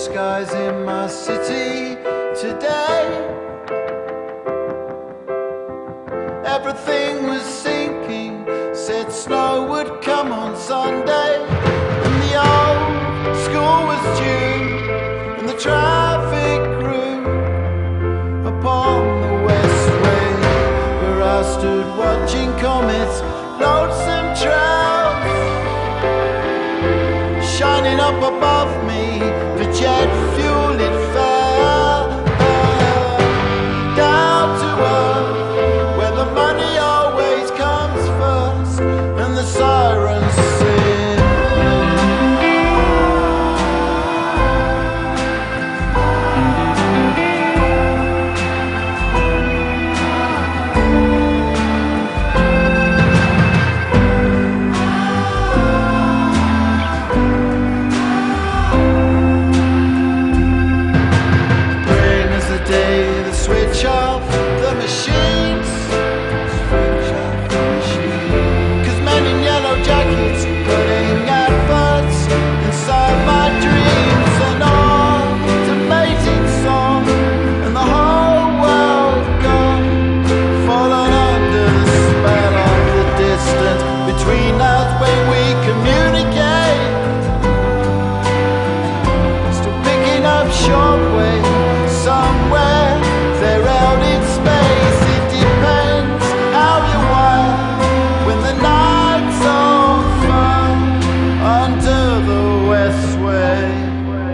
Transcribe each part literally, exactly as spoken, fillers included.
skies in my city today. Everything was sinking, said snow would come on Sunday. And the old school was due, and the traffic grew upon the westway, where I stood watching comets, lonesome troughs shining up above me. For jet fuel it fell down to earth, where the money always comes first and the sirens sing. Switch off the machines, cause men in yellow jackets putting adverts inside my dreams. An automating song, and the whole world gone, fallen under the spell of the distance between us when we communicate. Still picking up shortwave somewhere they're out in space. It depends how you wire when the night's on fire under the westway.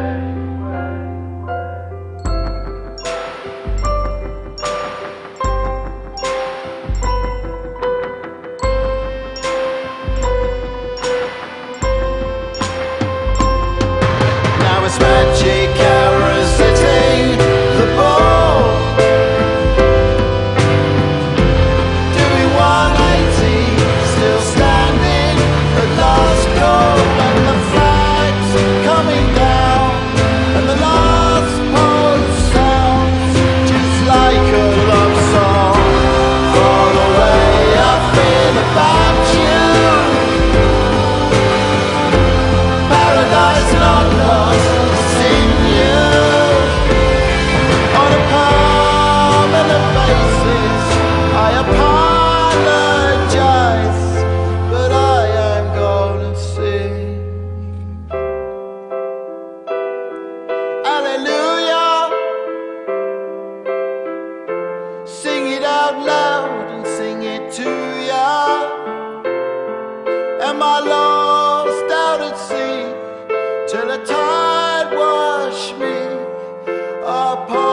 Now it's magic hour sitting the ball, doing one eighty, still standing at last call, and the flags coming down, and the last post sounds just like a love song, all the way I feel about you. Paradise not lost, sing you on a permanent basis. I apologize, but I am gonna sing hallelujah. Sing it out loud and sing it to ya. Am I lost out at sea till the tide wash me apart?